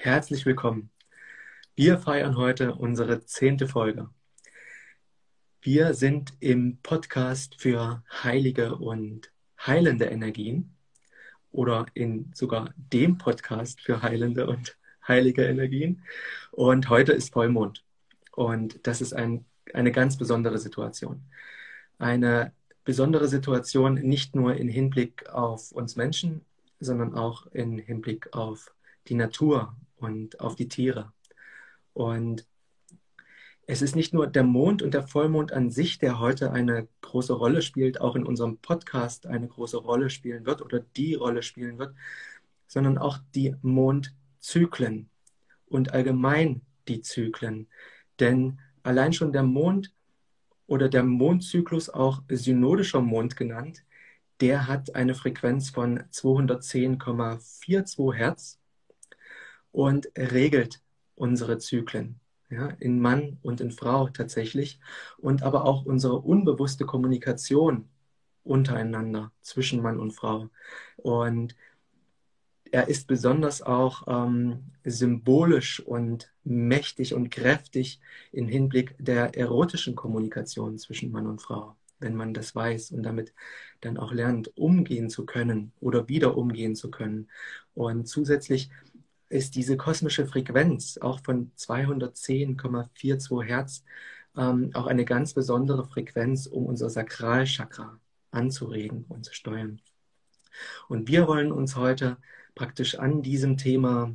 Herzlich willkommen. Wir feiern heute unsere 10. Folge. Wir sind im Podcast für heilige und heilende Energien oder in sogar dem Podcast für heilende und heilige Energien. Und heute ist Vollmond. Und das ist eine ganz besondere Situation. Eine besondere Situation nicht nur im Hinblick auf uns Menschen, sondern auch im Hinblick auf die Natur und auf die Tiere. Und es ist nicht nur der Mond und der Vollmond an sich, der heute eine große Rolle spielt, auch in unserem Podcast eine große Rolle spielen wird oder die Rolle spielen wird, sondern auch die Mondzyklen und allgemein die Zyklen. Denn allein schon der Mond oder der Mondzyklus, auch synodischer Mond genannt, der hat eine Frequenz von 210,42 Hertz und regelt unsere Zyklen, ja, in Mann und in Frau tatsächlich, und aber auch unsere unbewusste Kommunikation untereinander zwischen Mann und Frau. Und er ist besonders auch symbolisch und mächtig und kräftig im Hinblick der erotischen Kommunikation zwischen Mann und Frau, wenn man das weiß und damit dann auch lernt, umgehen zu können oder wieder umgehen zu können. Und zusätzlich ist diese kosmische Frequenz auch von 210,42 Hertz auch eine ganz besondere Frequenz, um unser Sakralchakra anzuregen und zu steuern. Und wir wollen uns heute praktisch an diesem Thema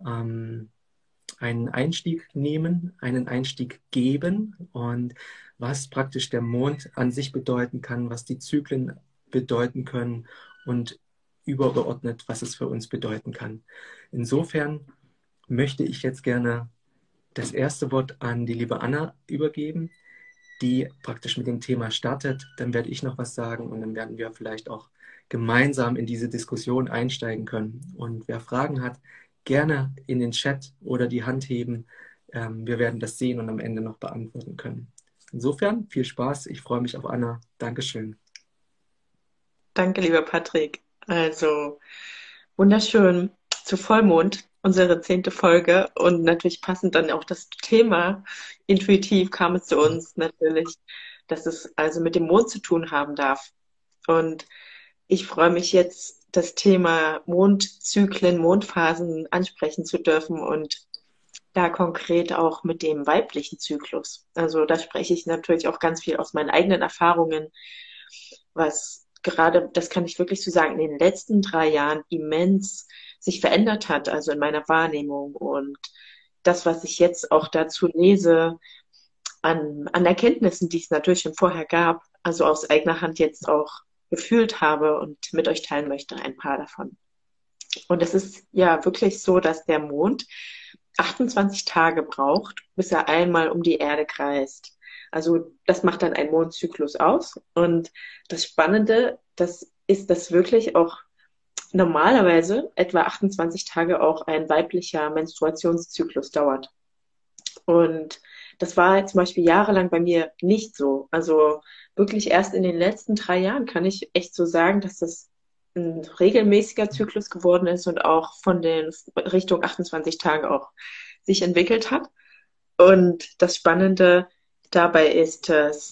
einen Einstieg nehmen, einen Einstieg geben und was praktisch der Mond an sich bedeuten kann, was die Zyklen bedeuten können und übergeordnet, was es für uns bedeuten kann. Insofern möchte ich jetzt gerne das erste Wort an die liebe Anna übergeben, die praktisch mit dem Thema startet. Dann werde ich noch was sagen und dann werden wir vielleicht auch gemeinsam in diese Diskussion einsteigen können. Und wer Fragen hat, gerne in den Chat oder die Hand heben. Wir werden das sehen und am Ende noch beantworten können. Insofern viel Spaß. Ich freue mich auf Anna. Dankeschön. Danke, lieber Patrick. Also wunderschön zu Vollmond, unsere 10. Folge und natürlich passend dann auch das Thema. Intuitiv kam es zu uns natürlich, dass es also mit dem Mond zu tun haben darf. Und ich freue mich jetzt, das Thema Mondzyklen, Mondphasen ansprechen zu dürfen und da konkret auch mit dem weiblichen Zyklus. Also da spreche ich natürlich auch ganz viel aus meinen eigenen Erfahrungen, was gerade, das kann ich wirklich so sagen, in den letzten 3 Jahren immens sich verändert hat, also in meiner Wahrnehmung und das, was ich jetzt auch dazu lese, an Erkenntnissen, die es natürlich schon vorher gab, also aus eigener Hand jetzt auch gefühlt habe und mit euch teilen möchte, ein paar davon. Und es ist ja wirklich so, dass der Mond 28 Tage braucht, bis er einmal um die Erde kreist. Also das macht dann ein Mondzyklus aus. Und das Spannende, das ist, dass wirklich auch normalerweise etwa 28 Tage auch ein weiblicher Menstruationszyklus dauert. Und das war zum Beispiel jahrelang bei mir nicht so. Also wirklich erst in den letzten 3 Jahren kann ich echt so sagen, dass das ein regelmäßiger Zyklus geworden ist und auch von den Richtung 28 Tage auch sich entwickelt hat. Und das Spannende dabei ist,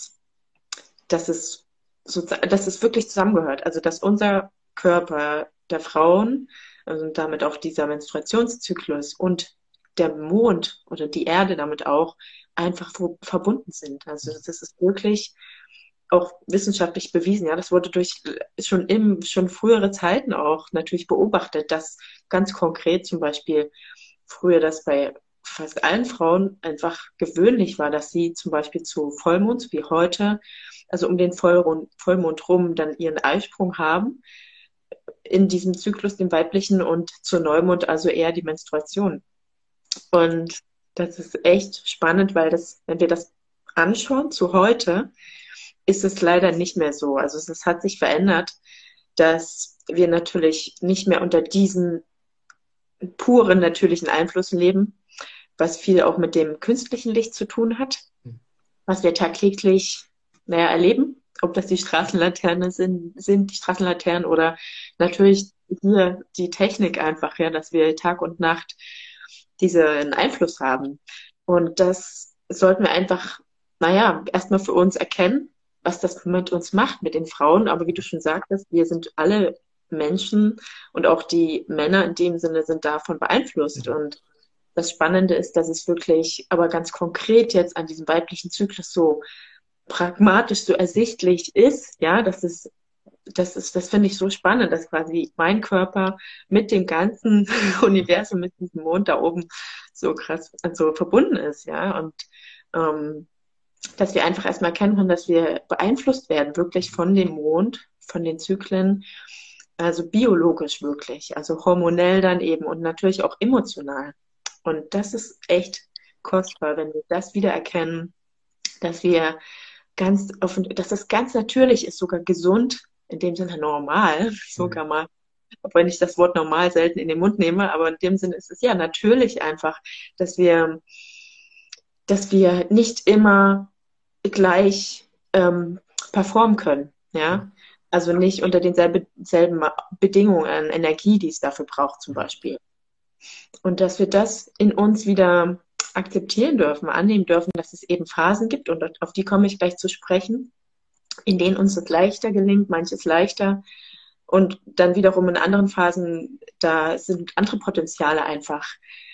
dass es wirklich zusammengehört. Also dass unser Körper der Frauen, also damit auch dieser Menstruationszyklus und der Mond oder die Erde damit auch einfach verbunden sind. Also das ist wirklich auch wissenschaftlich bewiesen. Ja, das wurde durch schon frühere Zeiten auch natürlich beobachtet, dass ganz konkret zum Beispiel früher das bei fast allen Frauen einfach gewöhnlich war, dass sie zum Beispiel zu Vollmond wie heute, also um den Vollmond rum, dann ihren Eisprung haben in diesem Zyklus, dem weiblichen, und zur Neumond also eher die Menstruation. Und das ist echt spannend, weil das, wenn wir das anschauen zu heute, ist es leider nicht mehr so. Also es hat sich verändert, dass wir natürlich nicht mehr unter diesen puren natürlichen Einflüssen leben, was viel auch mit dem künstlichen Licht zu tun hat, was wir tagtäglich, erleben, ob das die Straßenlaternen sind die Straßenlaternen oder natürlich hier die Technik einfach, ja, dass wir Tag und Nacht diesen Einfluss haben. Und das sollten wir einfach, naja, erstmal für uns erkennen, was das mit uns macht, mit den Frauen. Aber wie du schon sagtest, wir sind alle Menschen und auch die Männer in dem Sinne sind davon beeinflusst. Und das Spannende ist, dass es wirklich aber ganz konkret jetzt an diesem weiblichen Zyklus so pragmatisch so ersichtlich ist, ja, das finde ich so spannend, dass quasi mein Körper mit dem ganzen Universum, mit diesem Mond da oben so krass, also verbunden ist, ja, und dass wir einfach erstmal erkennen können, dass wir beeinflusst werden, wirklich von dem Mond, von den Zyklen, also biologisch wirklich, also hormonell dann eben und natürlich auch emotional. Und das ist echt kostbar, wenn wir das wieder erkennen, dass wir ganz offen, dass das ganz natürlich ist, sogar gesund, in dem Sinne normal, sogar mal, auch wenn ich das Wort normal selten in den Mund nehme, aber in dem Sinne ist es ja natürlich einfach, dass wir nicht immer gleich performen können, ja. Also nicht unter denselben Bedingungen an Energie, die es dafür braucht, zum Beispiel. Und dass wir das in uns wieder akzeptieren dürfen, annehmen dürfen, dass es eben Phasen gibt, und auf die komme ich gleich zu sprechen, in denen uns das leichter gelingt, manches leichter. Und dann wiederum in anderen Phasen, da sind andere Potenziale einfach,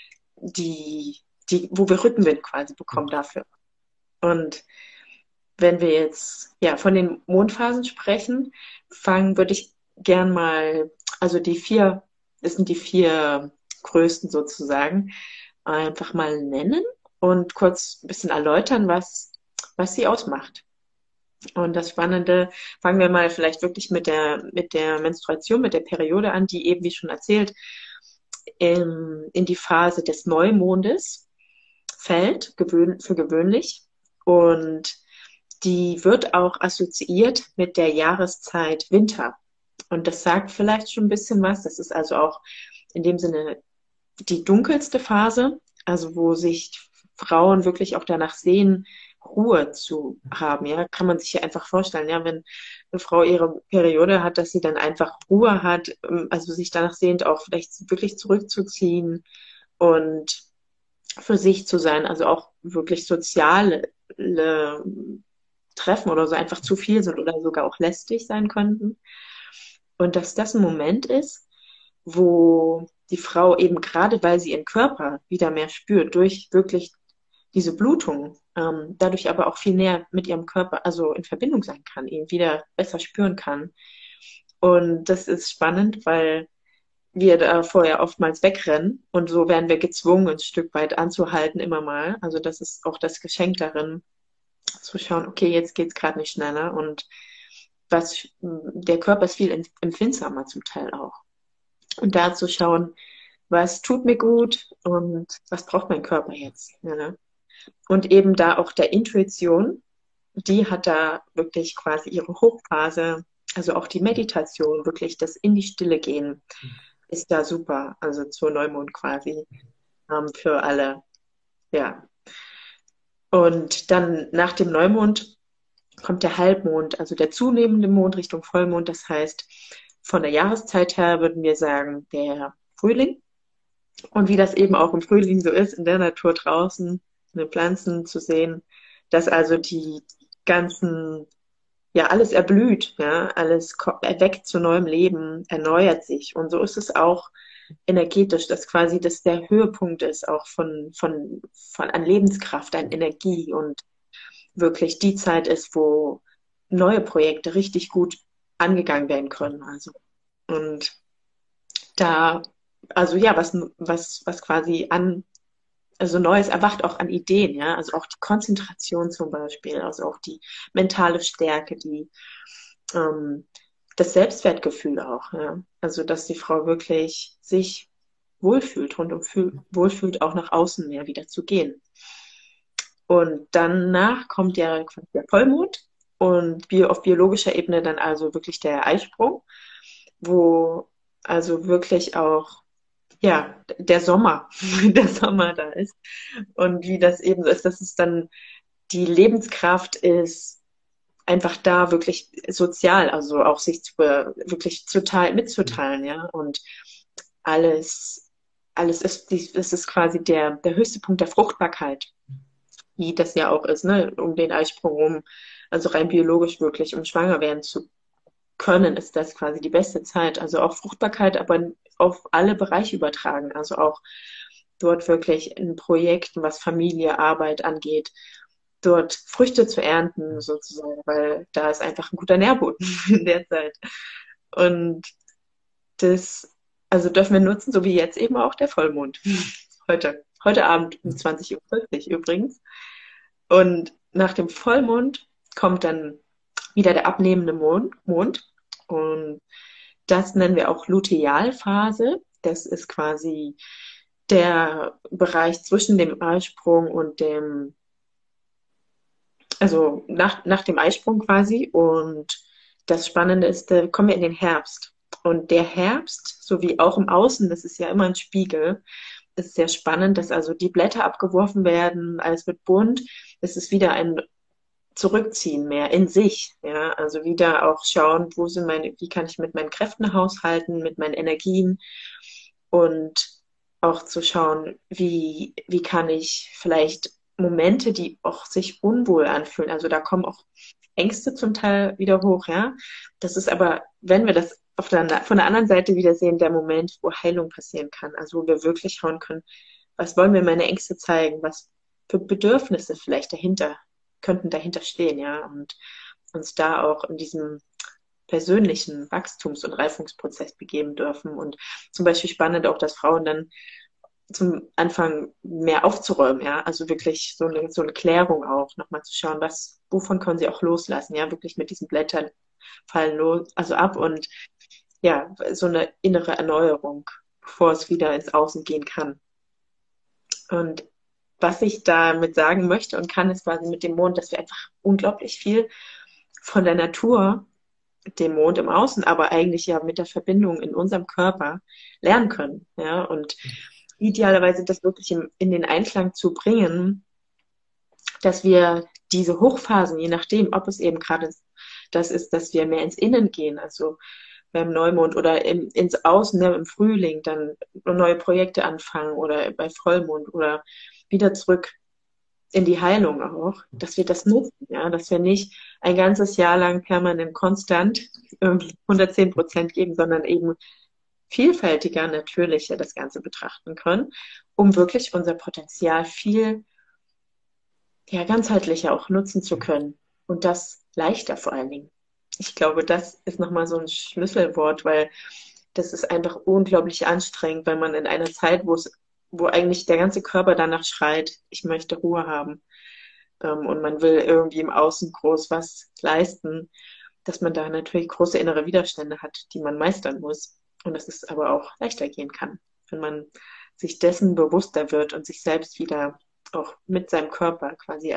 wo wir Rückenwind quasi bekommen dafür. Und wenn wir jetzt ja von den Mondphasen sprechen, würde ich gern mal, also das sind die vier größten sozusagen, einfach mal nennen und kurz ein bisschen erläutern, was sie ausmacht. Und das Spannende, fangen wir mal vielleicht wirklich mit der Menstruation, mit der Periode an, die eben, wie schon erzählt, in die Phase des Neumondes fällt, für gewöhnlich. Und die wird auch assoziiert mit der Jahreszeit Winter. Und das sagt vielleicht schon ein bisschen was. Das ist also auch in dem Sinne die dunkelste Phase, also wo sich Frauen wirklich auch danach sehen, Ruhe zu haben, ja, kann man sich ja einfach vorstellen, ja, wenn eine Frau ihre Periode hat, dass sie dann einfach Ruhe hat, also sich danach sehnt, auch vielleicht wirklich zurückzuziehen und für sich zu sein, also auch wirklich soziale Treffen oder so einfach zu viel sind oder sogar auch lästig sein könnten. Und dass das ein Moment ist, wo die Frau eben gerade, weil sie ihren Körper wieder mehr spürt, durch wirklich diese Blutung, dadurch aber auch viel näher mit ihrem Körper, also in Verbindung sein kann, ihn wieder besser spüren kann. Und das ist spannend, weil wir da vorher oftmals wegrennen und so werden wir gezwungen, ein Stück weit anzuhalten, immer mal. Also das ist auch das Geschenk darin, zu schauen, okay, jetzt geht's gerade nicht schneller und der Körper ist viel empfindsamer zum Teil auch. Und da zu schauen, was tut mir gut und was braucht mein Körper jetzt. Ja, ne? Und eben da auch der Intuition, die hat da wirklich quasi ihre Hochphase, also auch die Meditation, wirklich das in die Stille gehen, ist da super, also zur Neumond quasi für alle, ja. Und dann nach dem Neumond kommt der Halbmond, also der zunehmende Mond Richtung Vollmond. Das heißt, von der Jahreszeit her würden wir sagen, der Frühling. Und wie das eben auch im Frühling so ist, in der Natur draußen, in den Pflanzen zu sehen, dass also die ganzen, ja, alles erblüht, ja, alles erweckt zu neuem Leben, erneuert sich. Und so ist es auch energetisch, dass quasi das der Höhepunkt ist, auch von an Lebenskraft, an Energie und wirklich die Zeit ist, wo neue Projekte richtig gut angegangen werden können. Also, und da, also ja, was quasi also Neues erwacht auch an Ideen, ja, also auch die Konzentration zum Beispiel, also auch die mentale Stärke, das Selbstwertgefühl auch, ja, also dass die Frau wirklich sich wohlfühlt, wohlfühlt, auch nach außen mehr wieder zu gehen. Und danach kommt ja quasi der Vollmond und auf biologischer Ebene dann also wirklich der Eisprung, wo also wirklich auch ja, der Sommer, der Sommer da ist. Und wie das eben so ist, dass es dann die Lebenskraft ist, einfach da wirklich sozial, also auch sich wirklich mitzuteilen, ja, und alles das ist quasi der höchste Punkt der Fruchtbarkeit, wie das ja auch ist, ne, um den Eisprung rum, also rein biologisch wirklich, um schwanger werden zu können, ist das quasi die beste Zeit. Also auch Fruchtbarkeit, aber auf alle Bereiche übertragen. Also auch dort wirklich in Projekten, was Familie, Arbeit angeht, dort Früchte zu ernten, sozusagen, weil da ist einfach ein guter Nährboden in der Zeit. Und das, also dürfen wir nutzen, so wie jetzt eben auch der Vollmond. Heute Abend um 20:40 Uhr übrigens. Und nach dem Vollmond kommt dann wieder der abnehmende Mond. Und das nennen wir auch Lutealphase. Das ist quasi der Bereich zwischen dem Eisprung und also nach dem Eisprung quasi. Und das Spannende ist, da kommen wir in den Herbst. Und der Herbst, so wie auch im Außen, das ist ja immer ein Spiegel, ist sehr spannend, dass also die Blätter abgeworfen werden, alles wird bunt. Es ist wieder ein Zurückziehen mehr in sich, ja, also wieder auch schauen, wie kann ich mit meinen Kräften haushalten, mit meinen Energien und auch zu schauen, wie kann ich vielleicht Momente, die auch sich unwohl anfühlen, also da kommen auch Ängste zum Teil wieder hoch, ja. Das ist aber, wenn wir das von der anderen Seite wieder sehen, der Moment, wo Heilung passieren kann, also wo wir wirklich schauen können, was wollen mir meine Ängste zeigen, was für Bedürfnisse vielleicht könnten dahinter stehen, ja, und uns da auch in diesem persönlichen Wachstums- und Reifungsprozess begeben dürfen. Und zum Beispiel spannend auch, dass Frauen dann zum Anfang mehr aufzuräumen, ja, also wirklich so eine Klärung auch, nochmal zu schauen, wovon können sie auch loslassen, ja, wirklich mit diesen Blättern fallen los, also ab und ja, so eine innere Erneuerung, bevor es wieder ins Außen gehen kann. Und was ich damit sagen möchte und kann, ist quasi mit dem Mond, dass wir einfach unglaublich viel von der Natur, dem Mond im Außen, aber eigentlich ja mit der Verbindung in unserem Körper lernen können. Ja, und idealerweise das wirklich in den Einklang zu bringen, dass wir diese Hochphasen, je nachdem, ob es eben gerade das ist, dass wir mehr ins Innen gehen, also beim Neumond oder ins Außen, ne, im Frühling, dann neue Projekte anfangen oder bei Vollmond oder wieder zurück in die Heilung auch, dass wir das nutzen, ja, dass wir nicht ein ganzes Jahr lang permanent konstant irgendwie 110% geben, sondern eben vielfältiger, natürlicher das Ganze betrachten können, um wirklich unser Potenzial viel ja, ganzheitlicher auch nutzen zu können und das leichter vor allen Dingen. Ich glaube, das ist nochmal so ein Schlüsselwort, weil das ist einfach unglaublich anstrengend, wenn man in einer Zeit, wo eigentlich der ganze Körper danach schreit, ich möchte Ruhe haben, und man will irgendwie im Außen groß was leisten, dass man da natürlich große innere Widerstände hat, die man meistern muss. Und dass es aber auch leichter gehen kann, wenn man sich dessen bewusster wird und sich selbst wieder auch mit seinem Körper quasi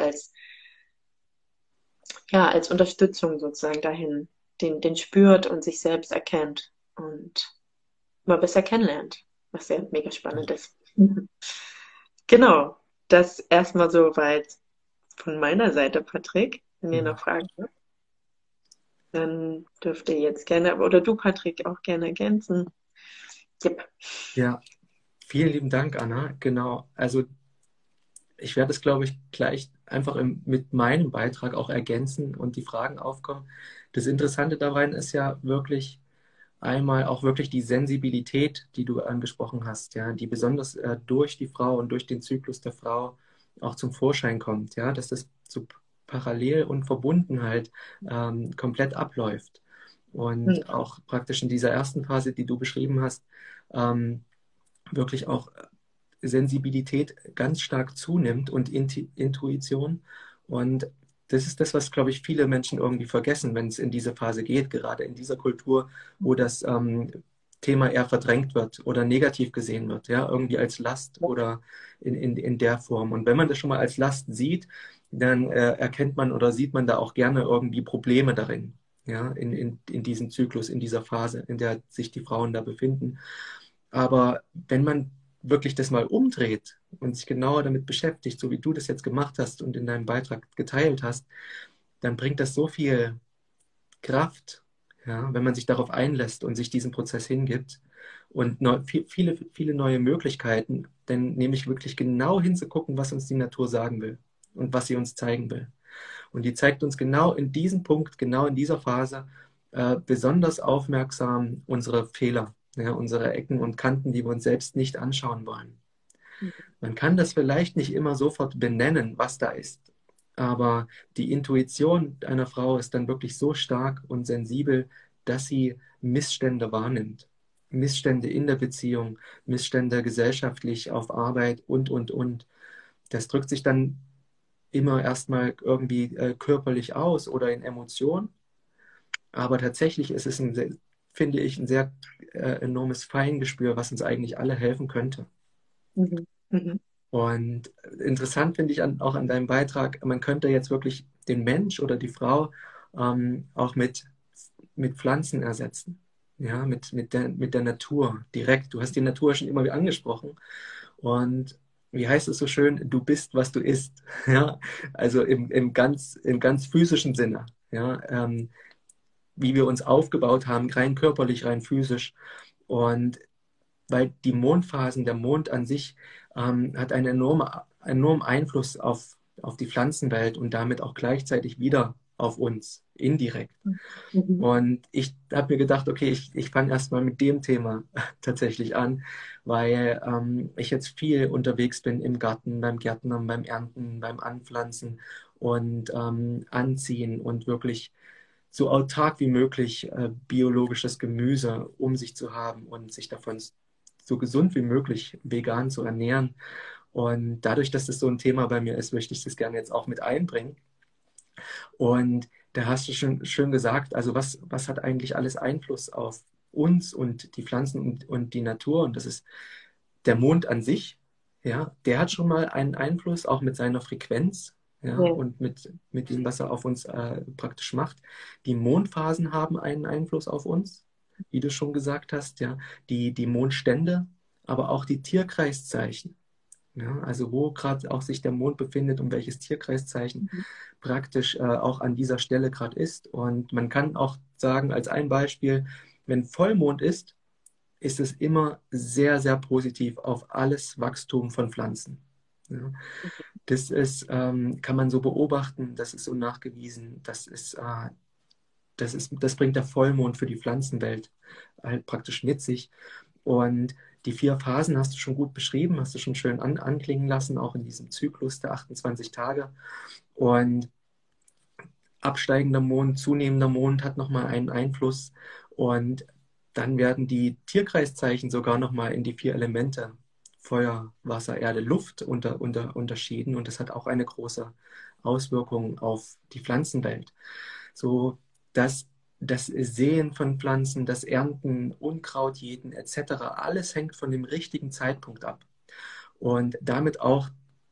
als Unterstützung sozusagen dahin den spürt und sich selbst erkennt und mal besser kennenlernt, was ja mega spannend ist. Genau, das erstmal soweit von meiner Seite, Patrick. Wenn ihr noch Fragen habt, dann dürft ihr jetzt gerne, oder du, Patrick, auch gerne ergänzen. Yep. Ja, vielen lieben Dank, Anna. Genau, also ich werde es, glaube ich, gleich einfach mit meinem Beitrag auch ergänzen und die Fragen aufkommen. Das Interessante daran ist ja wirklich einmal auch wirklich die Sensibilität, die du angesprochen hast, ja, die besonders durch die Frau und durch den Zyklus der Frau auch zum Vorschein kommt, ja, dass das so parallel und verbunden halt komplett abläuft. Und auch praktisch in dieser ersten Phase, die du beschrieben hast, wirklich auch Sensibilität ganz stark zunimmt und Intuition. Und das ist das, was, glaube ich, viele Menschen irgendwie vergessen, wenn es in diese Phase geht, gerade in dieser Kultur, wo das Thema eher verdrängt wird oder negativ gesehen wird, ja, irgendwie als Last oder in der Form. Und wenn man das schon mal als Last sieht, dann erkennt man oder sieht man da auch gerne irgendwie Probleme darin, ja, in diesem Zyklus, in dieser Phase, in der sich die Frauen da befinden. Aber wenn man wirklich das mal umdreht und sich genauer damit beschäftigt, so wie du das jetzt gemacht hast und in deinem Beitrag geteilt hast, dann bringt das so viel Kraft, ja, wenn man sich darauf einlässt und sich diesem Prozess hingibt. und viele, viele neue Möglichkeiten, denn nämlich wirklich genau hinzugucken, was uns die Natur sagen will und was sie uns zeigen will. Und die zeigt uns genau in diesem Punkt, genau in dieser Phase besonders aufmerksam unsere Fehler, ja, unsere Ecken und Kanten, die wir uns selbst nicht anschauen wollen. Man kann das vielleicht nicht immer sofort benennen, was da ist, aber die Intuition einer Frau ist dann wirklich so stark und sensibel, dass sie Missstände wahrnimmt. Missstände in der Beziehung, Missstände gesellschaftlich, auf Arbeit und. Das drückt sich dann immer erstmal irgendwie körperlich aus oder in Emotionen, aber tatsächlich ist es, finde ich, ein sehr enormes Feingespür, was uns eigentlich alle helfen könnte. Mhm. Mhm. Und interessant finde ich auch an deinem Beitrag, man könnte jetzt wirklich den Mensch oder die Frau auch mit Pflanzen ersetzen. Ja, mit der Natur direkt. Du hast die Natur schon immer wieder angesprochen. Und wie heißt es so schön? Du bist, was du isst. Ja, also im ganz physischen Sinne. Ja, wie wir uns aufgebaut haben, rein körperlich, rein physisch. Und weil die Mondphasen, der Mond an sich, hat einen enormen Einfluss auf die Pflanzenwelt und damit auch gleichzeitig wieder auf uns, indirekt. Mhm. Und ich habe mir gedacht, okay, ich fange erstmal mit dem Thema tatsächlich an, weil ich jetzt viel unterwegs bin im Garten, beim Gärtnern, beim Ernten, beim Anpflanzen und Anziehen und wirklich so autark wie möglich biologisches Gemüse um sich zu haben und sich davon so gesund wie möglich vegan zu ernähren. Und dadurch, dass das so ein Thema bei mir ist, möchte ich das gerne jetzt auch mit einbringen. Und da hast du schon schön gesagt, also was hat eigentlich alles Einfluss auf uns und die Pflanzen und die Natur? Und das ist der Mond an sich, ja, der hat schon mal einen Einfluss, auch mit seiner Frequenz, ja, Ja. und mit dem, was er auf uns praktisch macht. Die Mondphasen haben einen Einfluss auf uns, wie du schon gesagt hast, ja, die Mondstände, aber auch die Tierkreiszeichen. Ja, also wo gerade auch sich der Mond befindet und welches Tierkreiszeichen Mhm. praktisch auch an dieser Stelle gerade ist. Und man kann auch sagen, als ein Beispiel, wenn Vollmond ist es immer sehr, sehr positiv auf alles Wachstum von Pflanzen. Ja, das ist, kann man so beobachten, das ist so nachgewiesen, das bringt der Vollmond für die Pflanzenwelt halt praktisch mit sich. Und die 4 Phasen hast du schon gut beschrieben, hast du schon schön anklingen lassen, auch in diesem Zyklus der 28 Tage. Und absteigender Mond, zunehmender Mond hat nochmal einen Einfluss. Und dann werden die Tierkreiszeichen sogar nochmal in die 4 Elemente Feuer, Wasser, Erde, Luft unterschieden. Und das hat auch eine große Auswirkung auf die Pflanzenwelt. So dass das Säen von Pflanzen, das Ernten, Unkraut jäten etc., alles hängt von dem richtigen Zeitpunkt ab. Und damit auch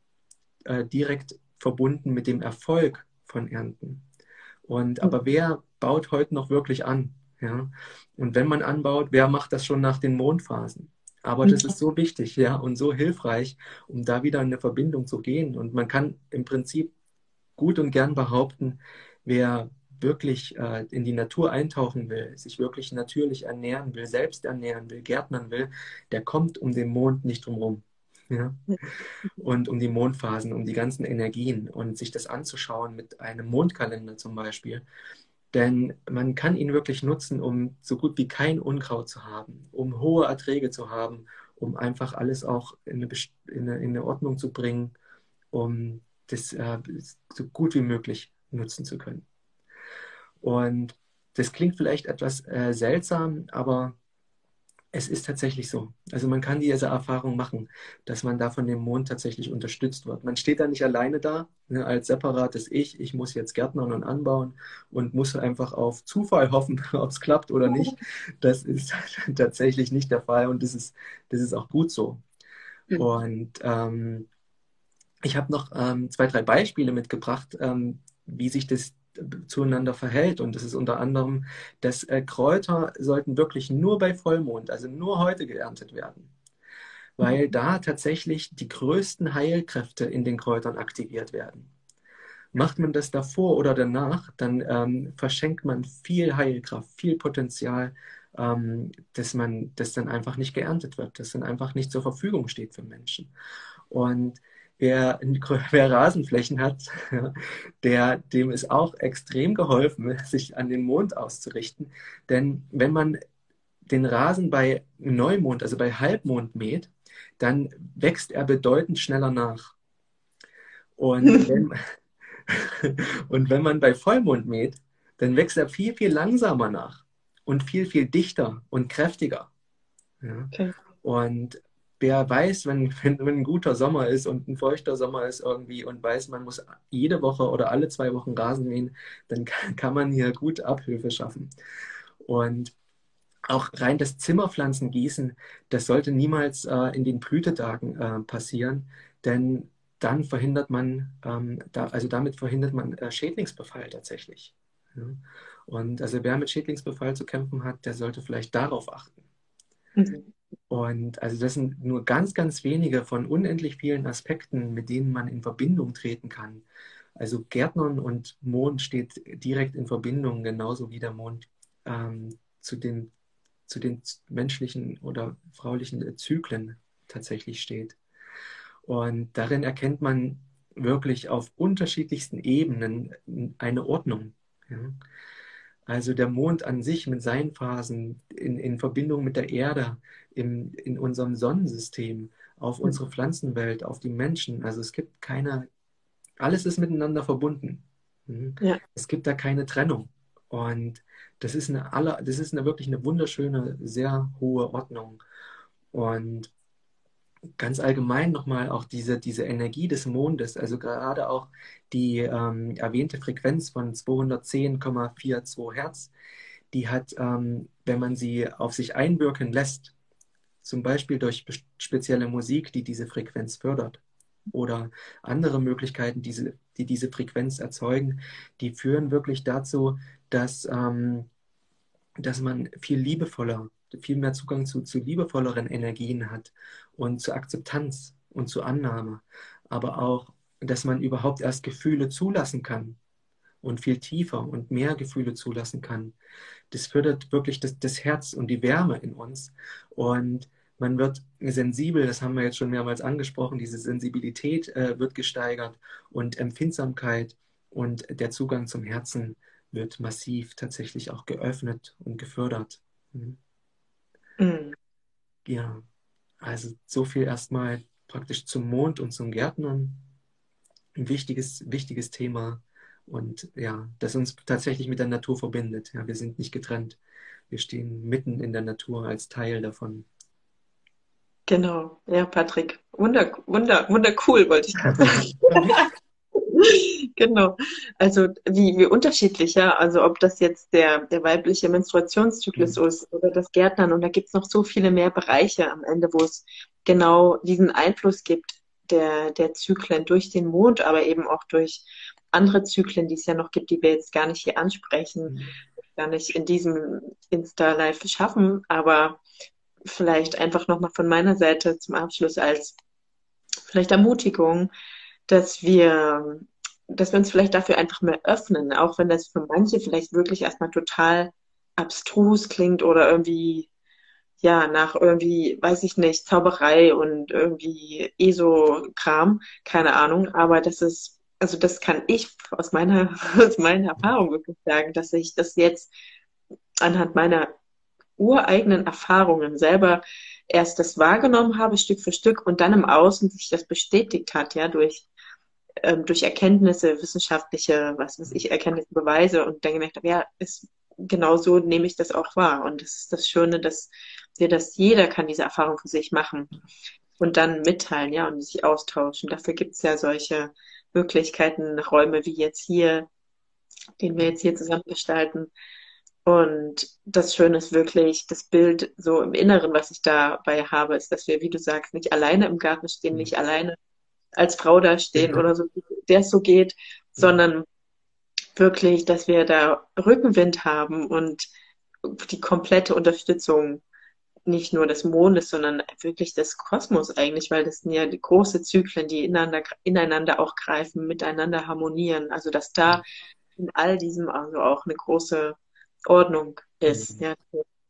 direkt verbunden mit dem Erfolg von Ernten. Aber wer baut heute noch wirklich an? Ja? Und wenn man anbaut, wer macht das schon nach den Mondphasen? Aber das ist so wichtig, ja, und so hilfreich, um da wieder in eine Verbindung zu gehen. Und man kann im Prinzip gut und gern behaupten, wer wirklich in die Natur eintauchen will, sich wirklich natürlich ernähren will, selbst ernähren will, gärtnern will, der kommt um den Mond nicht drumherum. Ja? Und um die Mondphasen, um die ganzen Energien und sich das anzuschauen mit einem Mondkalender zum Beispiel. Denn man kann ihn wirklich nutzen, um so gut wie kein Unkraut zu haben, um hohe Erträge zu haben, um einfach alles auch in eine Ordnung zu bringen, um das so gut wie möglich nutzen zu können. Und das klingt vielleicht etwas seltsam, aber es ist tatsächlich so. Also man kann diese Erfahrung machen, dass man da von dem Mond tatsächlich unterstützt wird. Man steht da nicht alleine da, ne, als separates Ich. Ich muss jetzt gärtnern und anbauen und muss einfach auf Zufall hoffen, ob es klappt oder nicht. Das ist tatsächlich nicht der Fall und das ist auch gut so. Und ich habe noch 2, 3 Beispiele mitgebracht, wie sich das zueinander verhält. Und das ist unter anderem, dass Kräuter sollten wirklich nur bei Vollmond, also nur heute geerntet werden, weil da tatsächlich die größten Heilkräfte in den Kräutern aktiviert werden. Macht man das davor oder danach, dann verschenkt man viel Heilkraft, viel Potenzial das dann einfach nicht geerntet wird, das dann einfach nicht zur Verfügung steht für Menschen. Und wer Rasenflächen hat, dem ist auch extrem geholfen, sich an den Mond auszurichten. Denn wenn man den Rasen bei Neumond, also bei Halbmond mäht, dann wächst er bedeutend schneller nach. Und und wenn man bei Vollmond mäht, dann wächst er viel, viel langsamer nach und viel, viel dichter und kräftiger. Ja? Okay. Und wer weiß, wenn ein guter Sommer ist und ein feuchter Sommer ist irgendwie und weiß, man muss jede Woche oder alle 2 Wochen Rasen mähen, dann kann man hier gut Abhilfe schaffen. Und auch rein das Zimmerpflanzen gießen, das sollte niemals in den Blütetagen passieren, denn dann verhindert man, damit verhindert man Schädlingsbefall tatsächlich. Ja? Und also wer mit Schädlingsbefall zu kämpfen hat, der sollte vielleicht darauf achten. Mhm. Und also das sind nur ganz, ganz wenige von unendlich vielen Aspekten, mit denen man in Verbindung treten kann. Also Gärtnern und Mond steht direkt in Verbindung, genauso wie der Mond zu den menschlichen oder fraulichen Zyklen tatsächlich steht. Und darin erkennt man wirklich auf unterschiedlichsten Ebenen eine Ordnung. Ja? Also der Mond an sich mit seinen Phasen in Verbindung mit der Erde, in unserem Sonnensystem, auf unsere Pflanzenwelt, auf die Menschen. Also es gibt alles ist miteinander verbunden. Ja. Es gibt da keine Trennung. Und das ist wirklich eine wunderschöne, sehr hohe Ordnung. Und ganz allgemein nochmal auch diese Energie des Mondes, also gerade auch die erwähnte Frequenz von 210,42 Hertz, die hat, wenn man sie auf sich einwirken lässt, zum Beispiel durch spezielle Musik, die diese Frequenz fördert, oder andere Möglichkeiten, die diese Frequenz erzeugen, die führen wirklich dazu, dass man viel mehr Zugang zu liebevolleren Energien hat und zu Akzeptanz und zu Annahme, aber auch, dass man überhaupt erst Gefühle zulassen kann und viel tiefer und mehr Gefühle zulassen kann. Das fördert wirklich das Herz und die Wärme in uns und man wird sensibel, das haben wir jetzt schon mehrmals angesprochen, diese Sensibilität wird gesteigert und Empfindsamkeit und der Zugang zum Herzen wird massiv tatsächlich auch geöffnet und gefördert. Mhm. Ja, also so viel erstmal praktisch zum Mond und zum Gärtnern. Ein wichtiges Thema und ja, das uns tatsächlich mit der Natur verbindet. Ja, wir sind nicht getrennt. Wir stehen mitten in der Natur als Teil davon. Genau. Ja, Patrick. Wundercool, wollte ich gerade sagen. Genau. Also wie unterschiedlich, ja. Also ob das jetzt der weibliche Menstruationszyklus ist oder das Gärtnern. Und da gibt es noch so viele mehr Bereiche am Ende, wo es genau diesen Einfluss gibt der Zyklen durch den Mond, aber eben auch durch andere Zyklen, die es ja noch gibt, die wir jetzt gar nicht hier ansprechen, gar nicht in diesem Insta-Live schaffen. Aber vielleicht einfach nochmal von meiner Seite zum Abschluss als vielleicht Ermutigung, dass wir uns vielleicht dafür einfach mehr öffnen, auch wenn das für manche vielleicht wirklich erstmal total abstrus klingt oder irgendwie, ja, nach irgendwie, weiß ich nicht, Zauberei und irgendwie ESO-Kram, keine Ahnung, aber also das kann ich aus aus meiner Erfahrung wirklich sagen, dass ich das jetzt anhand meiner ureigenen Erfahrungen selber erst das wahrgenommen habe, Stück für Stück, und dann im Außen sich das bestätigt hat, ja, durch Erkenntnisse, wissenschaftliche, was weiß ich, Erkenntnisse, Beweise, und dann gemerkt habe, ja, genau so nehme ich das auch wahr. Und das ist das Schöne, dass jeder kann diese Erfahrung für sich machen und dann mitteilen, ja, und sich austauschen. Dafür gibt es ja solche Möglichkeiten, Räume wie jetzt hier, den wir jetzt hier zusammen gestalten. Und das Schöne ist wirklich, das Bild so im Inneren, was ich dabei habe, ist, dass wir, wie du sagst, nicht alleine im Garten stehen, nicht alleine als Frau da stehen oder so, der es so geht, sondern wirklich, dass wir da Rückenwind haben und die komplette Unterstützung nicht nur des Mondes, sondern wirklich des Kosmos eigentlich, weil das sind ja die große Zyklen, die ineinander auch greifen, miteinander harmonieren. Also dass da in all diesem also auch eine große Ordnung ist, ja,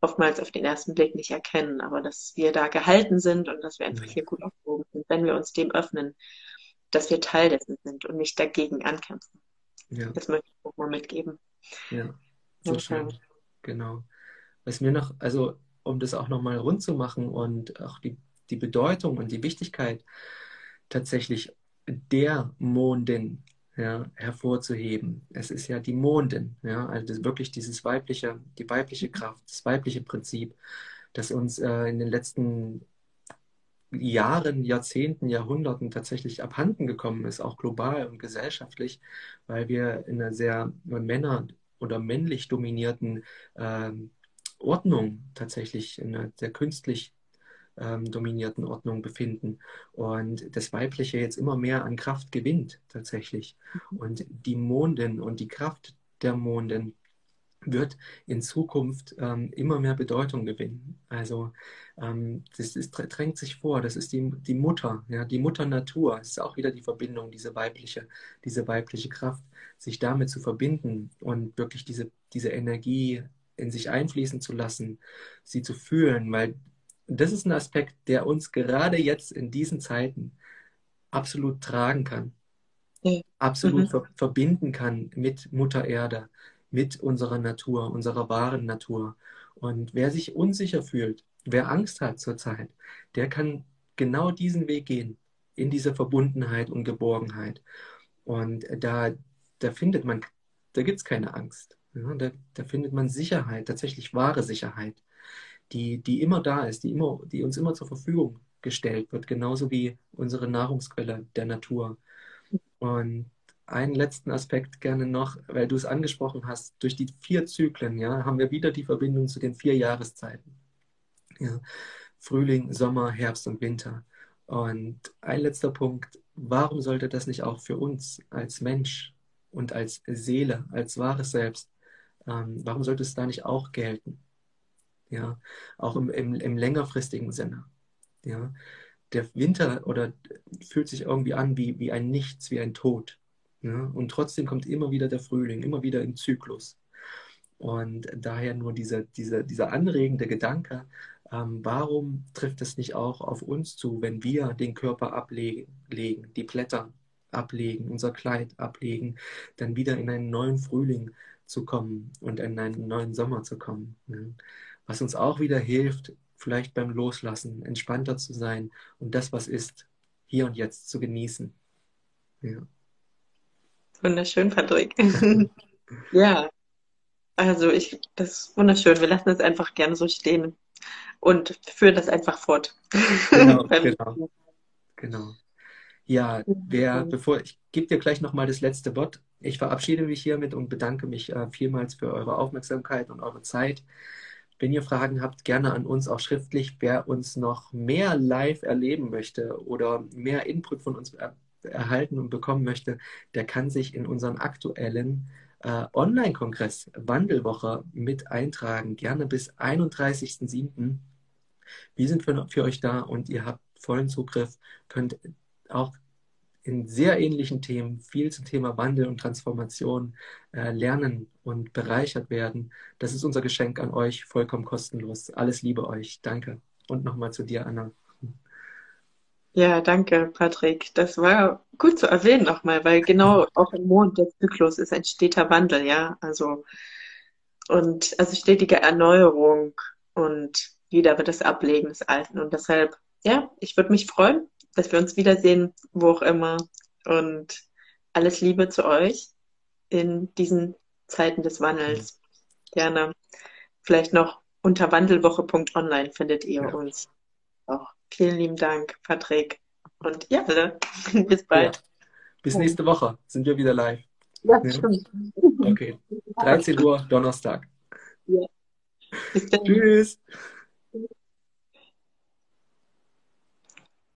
oftmals auf den ersten Blick nicht erkennen, aber dass wir da gehalten sind und dass wir einfach hier gut aufgehoben sind, wenn wir uns dem öffnen, dass wir Teil dessen sind und nicht dagegen ankämpfen. Ja, Das möchte ich auch mal mitgeben. ja, so Ja. schön. Genau. Was mir noch, also um das auch nochmal rund zu machen und auch die Bedeutung und die Wichtigkeit tatsächlich der Mondin, ja, hervorzuheben. Es ist ja die Mondin, ja, also wirklich dieses weibliche, die weibliche Kraft, das weibliche Prinzip, das uns in den letzten Jahren, Jahrzehnten, Jahrhunderten tatsächlich abhanden gekommen ist, auch global und gesellschaftlich, weil wir in einer sehr männer- oder männlich dominierten Ordnung tatsächlich, in einer sehr künstlich dominierten Ordnung befinden und das Weibliche jetzt immer mehr an Kraft gewinnt tatsächlich. Und die Mondin und die Kraft der Mondin wird in Zukunft immer mehr Bedeutung gewinnen. Also drängt sich vor, das ist die Mutter, ja, die Mutter Natur. Es ist auch wieder die Verbindung, diese weibliche Kraft, sich damit zu verbinden und wirklich diese Energie in sich einfließen zu lassen, sie zu fühlen, weil das ist ein Aspekt, der uns gerade jetzt in diesen Zeiten absolut tragen kann, Ja. absolut verbinden kann mit Mutter Erde, mit unserer Natur, unserer wahren Natur. Und wer sich unsicher fühlt, wer Angst hat zurzeit, der kann genau diesen Weg gehen, in diese Verbundenheit und Geborgenheit. Und da findet man, da gibt es keine Angst. Ja, da findet man Sicherheit, tatsächlich wahre Sicherheit, die immer da ist, die uns immer zur Verfügung gestellt wird, genauso wie unsere Nahrungsquelle der Natur. Und einen letzten Aspekt gerne noch, weil du es angesprochen hast, durch die 4 Zyklen, ja, haben wir wieder die Verbindung zu den 4 Jahreszeiten. Ja. Frühling, Sommer, Herbst und Winter. Und ein letzter Punkt, warum sollte das nicht auch für uns als Mensch und als Seele, als wahres Selbst, warum sollte es da nicht auch gelten? Ja, auch im längerfristigen Sinne. Ja, der Winter oder fühlt sich irgendwie an wie ein Nichts, wie ein Tod. Ja? Und trotzdem kommt immer wieder der Frühling, immer wieder im Zyklus. Und daher nur dieser anregende Gedanke, warum trifft es nicht auch auf uns zu, wenn wir den Körper ablegen, die Blätter ablegen, unser Kleid ablegen, dann wieder in einen neuen Frühling zu kommen und in einen neuen Sommer zu kommen. Ja? Was uns auch wieder hilft, vielleicht beim Loslassen, entspannter zu sein und das, was ist, hier und jetzt zu genießen. Ja. Wunderschön, Patrick. Ja, also das ist wunderschön. Wir lassen es einfach gerne so stehen und führen das einfach fort. Genau, genau. Ja, ich gebe dir gleich nochmal das letzte Wort. Ich verabschiede mich hiermit und bedanke mich vielmals für eure Aufmerksamkeit und eure Zeit. Wenn ihr Fragen habt, gerne an uns auch schriftlich. Wer uns noch mehr live erleben möchte oder mehr Input von uns erhalten und bekommen möchte, der kann sich in unseren aktuellen Online-Kongress Wandelwoche mit eintragen. Gerne bis 31.07. Wir sind für euch da und ihr habt vollen Zugriff, könnt auch in sehr ähnlichen Themen viel zum Thema Wandel und Transformation lernen und bereichert werden. Das ist unser Geschenk an euch, vollkommen kostenlos. Alles Liebe euch. Danke. Und nochmal zu dir, Anna. Ja, danke, Patrick. Das war gut zu erwähnen nochmal, weil genau auch im Mond der Zyklus ist ein steter Wandel, ja. Also stetige Erneuerung und wieder wird das Ablegen des Alten. Und deshalb, ja, ich würde mich freuen, dass wir uns wiedersehen, wo auch immer. Und alles Liebe zu euch in diesen Zeiten des Wandels. Gerne. Vielleicht noch unter wandelwoche.online findet ihr uns auch. Vielen lieben Dank, Patrick. Und ja, bis bald. Ja. Bis nächste Woche sind wir wieder live. Ja, stimmt. Okay. 13 Uhr, Donnerstag. Ja. Bis dann. Tschüss.